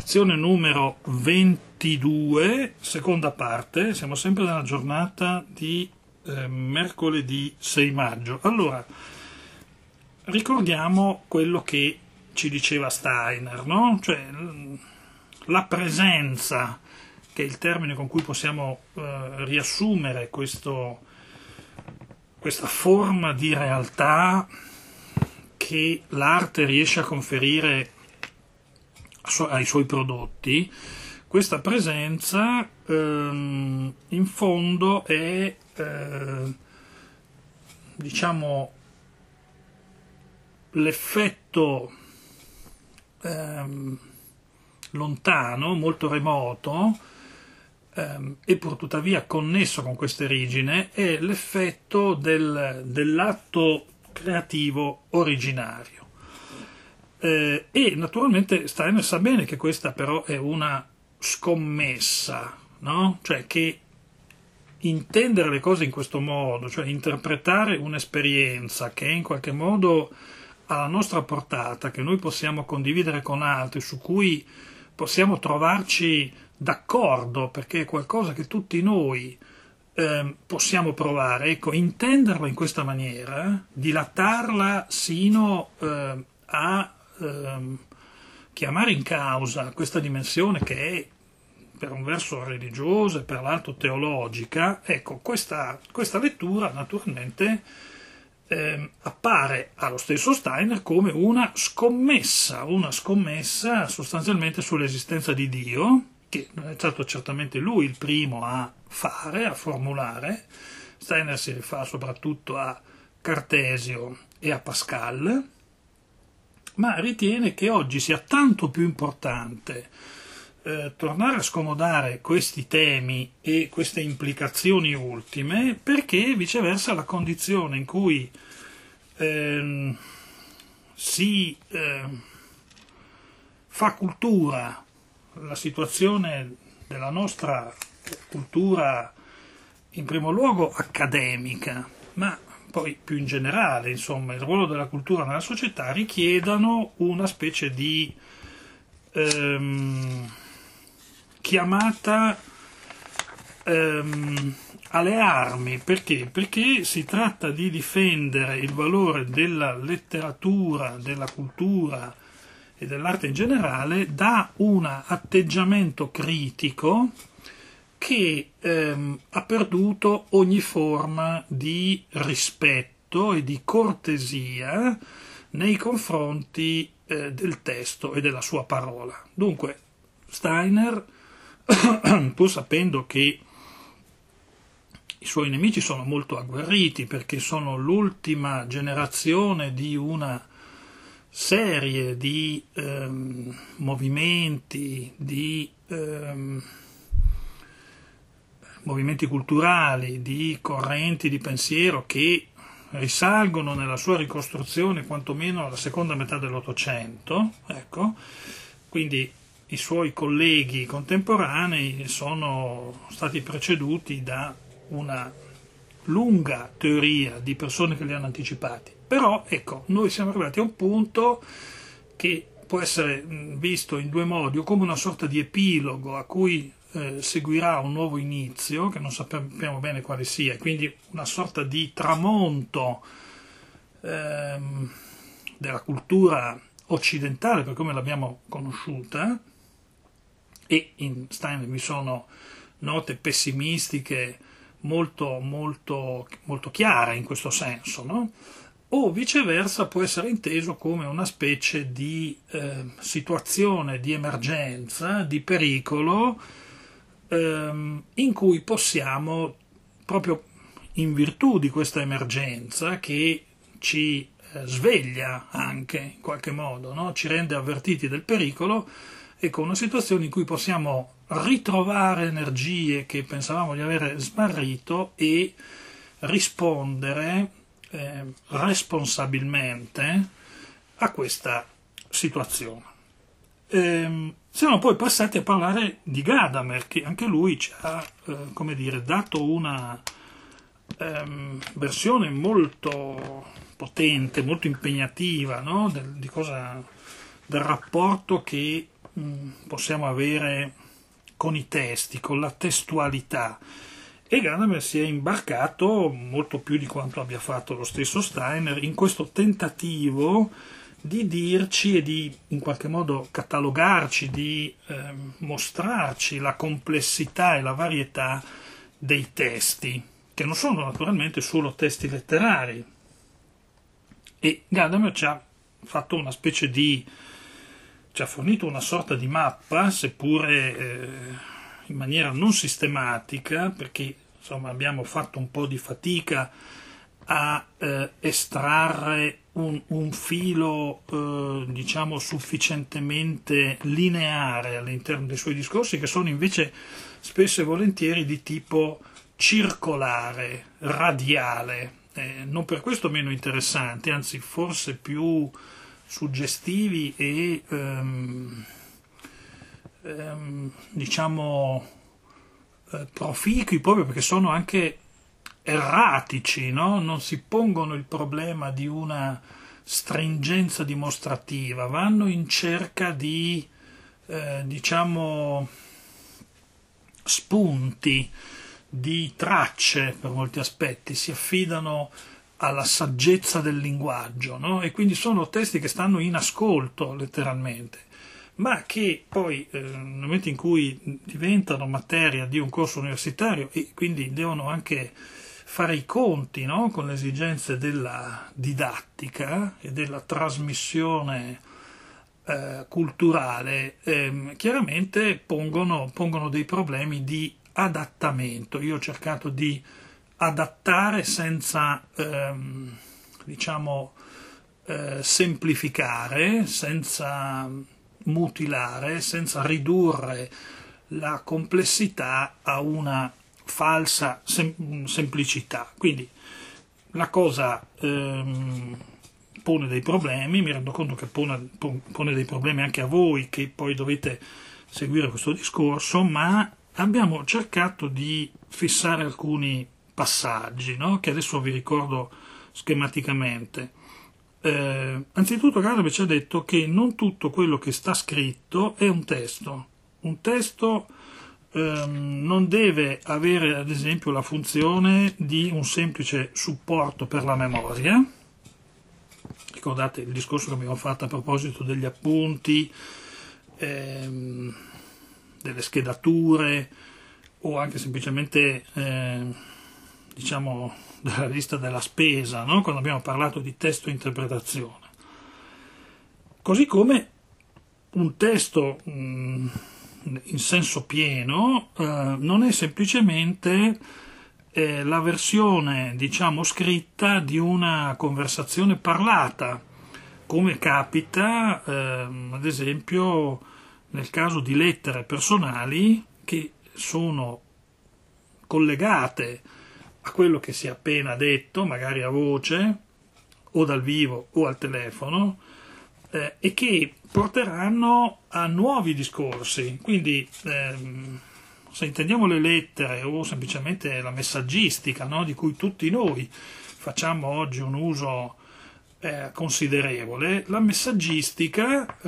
lezione numero 22, seconda parte. Siamo sempre nella giornata di mercoledì 6 maggio. Allora, ricordiamo quello che ci diceva Steiner, no? Cioè la presenza, che è il termine con cui possiamo riassumere questa forma di realtà che l'arte riesce a conferire ai suoi prodotti. Questa presenza in fondo è diciamo l'effetto lontano, molto remoto, e pur tuttavia connesso con questa origine, è l'effetto dell'atto creativo originario. E naturalmente Steiner sa bene che questa però è una scommessa, no? Cioè che intendere le cose in questo modo, cioè interpretare un'esperienza che è in qualche modo alla nostra portata, che noi possiamo condividere con altri, su cui possiamo trovarci d'accordo, perché è qualcosa che tutti noi possiamo provare, ecco, intenderla in questa maniera, dilatarla sino a chiamare in causa questa dimensione che è per un verso religiosa e per l'altro teologica. Ecco, questa lettura naturalmente appare allo stesso Steiner come una scommessa sostanzialmente sull'esistenza di Dio, che non è stato certamente lui il primo a fare, a formulare. Steiner si rifà soprattutto a Cartesio e a Pascal, ma ritiene che oggi sia tanto più importante tornare a scomodare questi temi e queste implicazioni ultime, perché viceversa la condizione in cui si fa cultura, la situazione della nostra cultura in primo luogo accademica, ma poi più in generale, insomma, il ruolo della cultura nella società richiedano una specie di chiamata alle armi. Perché? Perché si tratta di difendere il valore della letteratura, della cultura e dell'arte in generale da un atteggiamento critico che ha perduto ogni forma di rispetto e di cortesia nei confronti del testo e della sua parola. Dunque Steiner, pur sapendo che i suoi nemici sono molto agguerriti, perché sono l'ultima generazione di una serie di movimenti culturali, di correnti di pensiero che risalgono nella sua ricostruzione quantomeno alla seconda metà dell'Ottocento, ecco. Quindi i suoi colleghi contemporanei sono stati preceduti da una lunga teoria di persone che li hanno anticipati. Però, ecco, noi siamo arrivati a un punto che può essere visto in due modi, o come una sorta di epilogo a cui seguirà un nuovo inizio, che non sappiamo bene quale sia, quindi una sorta di tramonto della cultura occidentale per come l'abbiamo conosciuta, e in Steiner vi sono note pessimistiche molto, molto, molto chiare in questo senso, no? O viceversa può essere inteso come una specie di situazione di emergenza, di pericolo, in cui possiamo, proprio in virtù di questa emergenza che ci sveglia anche in qualche modo, no? Ci rende avvertiti del pericolo, ecco, una situazione in cui possiamo ritrovare energie che pensavamo di avere smarrito e rispondere responsabilmente a questa situazione. Siamo poi passati a parlare di Gadamer, che anche lui ci ha come dire, dato una versione molto potente, molto impegnativa, no? Del rapporto che possiamo avere con i testi, con la testualità. E Gadamer si è imbarcato, molto più di quanto abbia fatto lo stesso Steiner, in questo tentativo di dirci e di in qualche modo catalogarci, di mostrarci la complessità e la varietà dei testi, che non sono naturalmente solo testi letterari. E Gadamer ci ha fatto una specie di, ci ha fornito una sorta di mappa, seppure in maniera non sistematica, perché insomma abbiamo fatto un po' di fatica a estrarre un filo diciamo sufficientemente lineare all'interno dei suoi discorsi, che sono invece spesso e volentieri di tipo circolare, radiale, non per questo meno interessanti, anzi forse più suggestivi e diciamo proficui, proprio perché sono anche erratici, no? Non si pongono il problema di una stringenza dimostrativa, vanno in cerca di diciamo spunti, di tracce per molti aspetti, si affidano alla saggezza del linguaggio, no? E quindi sono testi che stanno in ascolto letteralmente, ma che poi nel momento in cui diventano materia di un corso universitario e quindi devono anche fare i conti, no? Con le esigenze della didattica e della trasmissione culturale, chiaramente pongono dei problemi di adattamento. Io ho cercato di adattare senza diciamo semplificare, senza mutilare, senza ridurre la complessità a una falsa semplicità. Quindi la cosa pone dei problemi, mi rendo conto che pone dei problemi anche a voi che poi dovete seguire questo discorso, ma abbiamo cercato di fissare alcuni passaggi, no? Che adesso vi ricordo schematicamente. Anzitutto Gadamer ci ha detto che non tutto quello che sta scritto è un testo. Un testo non deve avere ad esempio la funzione di un semplice supporto per la memoria. Ricordate il discorso che abbiamo fatto a proposito degli appunti, delle schedature o anche semplicemente diciamo della lista della spesa, no? Quando abbiamo parlato di testo e interpretazione. Così come un testo in senso pieno non è semplicemente la versione, diciamo, scritta di una conversazione parlata, come capita ad esempio nel caso di lettere personali che sono collegate a quello che si è appena detto, magari a voce o dal vivo o al telefono, e che porteranno a nuovi discorsi. Quindi se intendiamo le lettere o semplicemente la messaggistica, no, di cui tutti noi facciamo oggi un uso considerevole, la messaggistica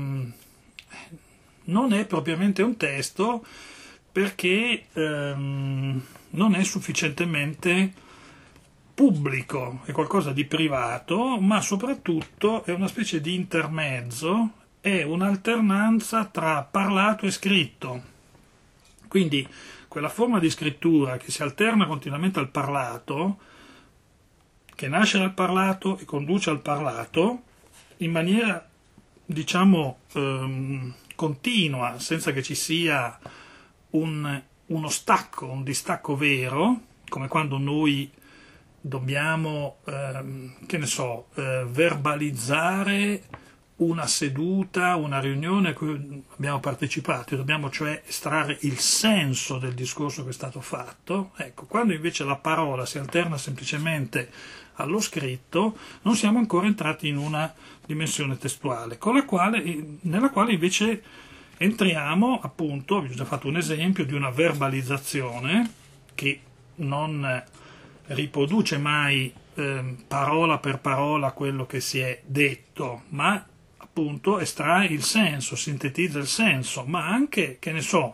non è propriamente un testo, perché non è sufficientemente pubblico, è qualcosa di privato, ma soprattutto è una specie di intermezzo, è un'alternanza tra parlato e scritto. Quindi quella forma di scrittura che si alterna continuamente al parlato, che nasce dal parlato e conduce al parlato, in maniera, diciamo, continua, senza che ci sia uno stacco, un distacco vero, come quando noi dobbiamo, che ne so, verbalizzare una seduta, una riunione a cui abbiamo partecipato, e dobbiamo cioè estrarre il senso del discorso che è stato fatto. Ecco, quando invece la parola si alterna semplicemente allo scritto, non siamo ancora entrati in una dimensione testuale, nella quale invece entriamo, appunto, abbiamo già fatto un esempio di una verbalizzazione che non riproduce mai parola per parola quello che si è detto, ma appunto estrae il senso, sintetizza il senso, ma anche, che ne so,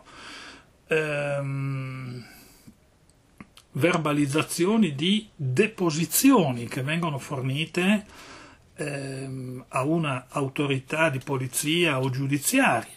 verbalizzazioni di deposizioni che vengono fornite a una autorità di polizia o giudiziaria.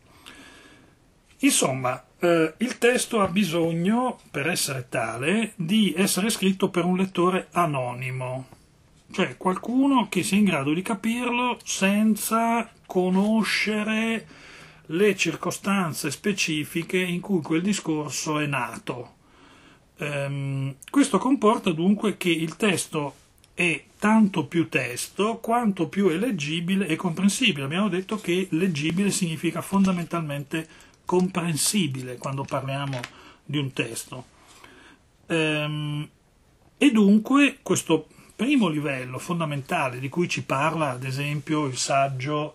Insomma, il testo ha bisogno, per essere tale, di essere scritto per un lettore anonimo, cioè qualcuno che sia in grado di capirlo senza conoscere le circostanze specifiche in cui quel discorso è nato. Questo comporta dunque che il testo è tanto più testo quanto più è leggibile e comprensibile. Abbiamo detto che leggibile significa fondamentalmente comprensibile quando parliamo di un testo. E dunque questo primo livello fondamentale di cui ci parla ad esempio il saggio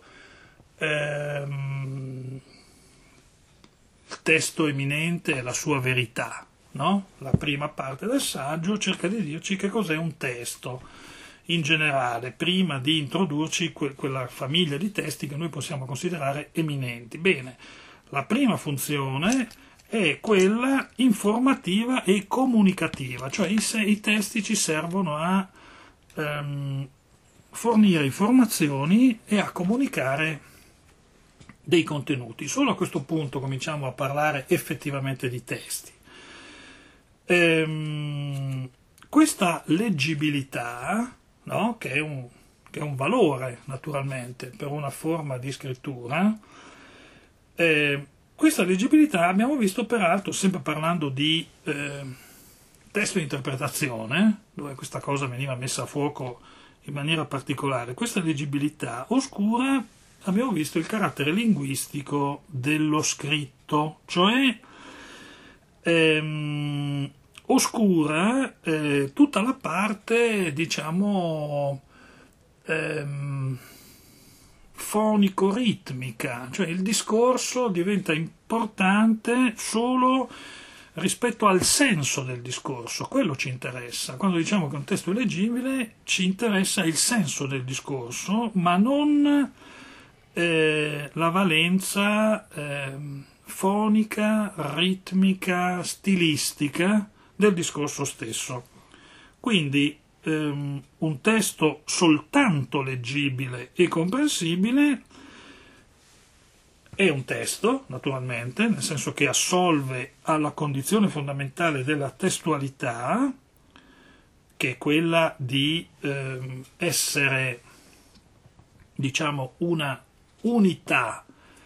il testo eminente e la sua verità, no? La prima parte del saggio cerca di dirci che cos'è un testo in generale, prima di introdurci quella famiglia di testi che noi possiamo considerare eminenti. Bene, la prima funzione è quella informativa e comunicativa, cioè i testi ci servono a fornire informazioni e a comunicare dei contenuti. Solo a questo punto cominciamo a parlare effettivamente di testi. Questa leggibilità, no, che è un valore naturalmente per una forma di scrittura, questa leggibilità abbiamo visto peraltro, sempre parlando di testo di interpretazione, dove questa cosa veniva messa a fuoco in maniera particolare, questa leggibilità oscura, abbiamo visto il carattere linguistico dello scritto, cioè oscura tutta la parte, diciamo, fonico-ritmica, cioè il discorso diventa importante solo rispetto al senso del discorso, quello ci interessa. Quando diciamo che un testo è leggibile ci interessa il senso del discorso, ma non la valenza fonica, ritmica, stilistica del discorso stesso. Quindi un testo soltanto leggibile e comprensibile è un testo, naturalmente, nel senso che assolve alla condizione fondamentale della testualità, che è quella di essere, diciamo, una unità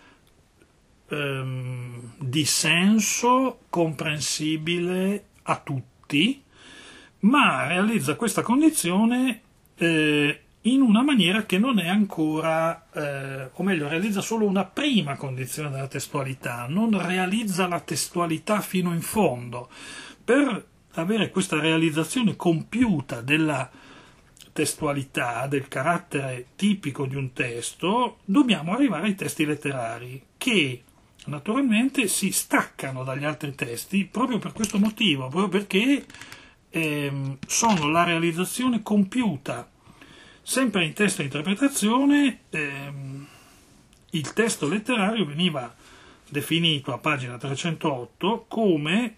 di senso comprensibile a tutti, ma realizza questa condizione in una maniera che non è ancora, o meglio, realizza solo una prima condizione della testualità, non realizza la testualità fino in fondo. Per avere questa realizzazione compiuta della testualità, del carattere tipico di un testo, dobbiamo arrivare ai testi letterari, che naturalmente si staccano dagli altri testi proprio per questo motivo, proprio perché sono la realizzazione compiuta. Sempre in testo e interpretazione, il testo letterario veniva definito a pagina 308 come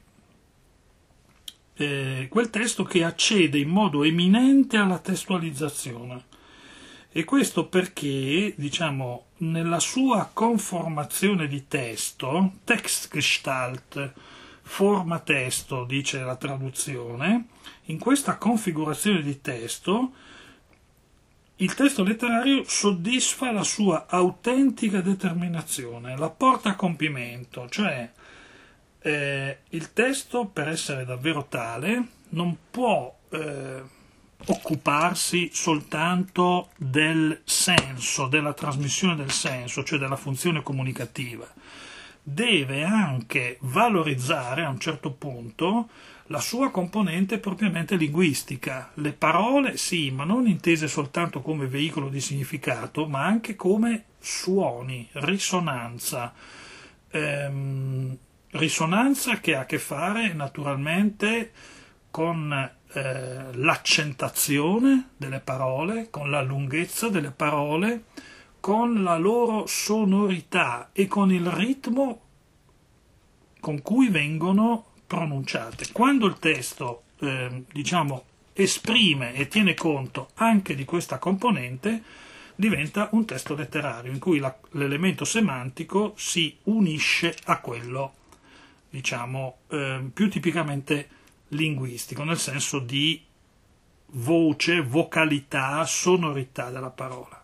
quel testo che accede in modo eminente alla testualizzazione. E questo perché, diciamo, nella sua conformazione di testo, Textgestalt, forma testo, dice la traduzione, in questa configurazione di testo, il testo letterario soddisfa la sua autentica determinazione, la porta a compimento, cioè il testo, per essere davvero tale, non può occuparsi soltanto del senso, della trasmissione del senso, cioè della funzione comunicativa. Deve anche valorizzare a un certo punto la sua componente propriamente linguistica. Le parole sì, ma non intese soltanto come veicolo di significato, ma anche come suoni, risonanza. Risonanza che ha a che fare naturalmente con l'accentazione delle parole, con la lunghezza delle parole, con la loro sonorità e con il ritmo con cui vengono pronunciate. Quando il testo, esprime e tiene conto anche di questa componente, diventa un testo letterario, in cui l'elemento semantico si unisce a quello, più tipicamente linguistico, nel senso di voce, vocalità, sonorità della parola.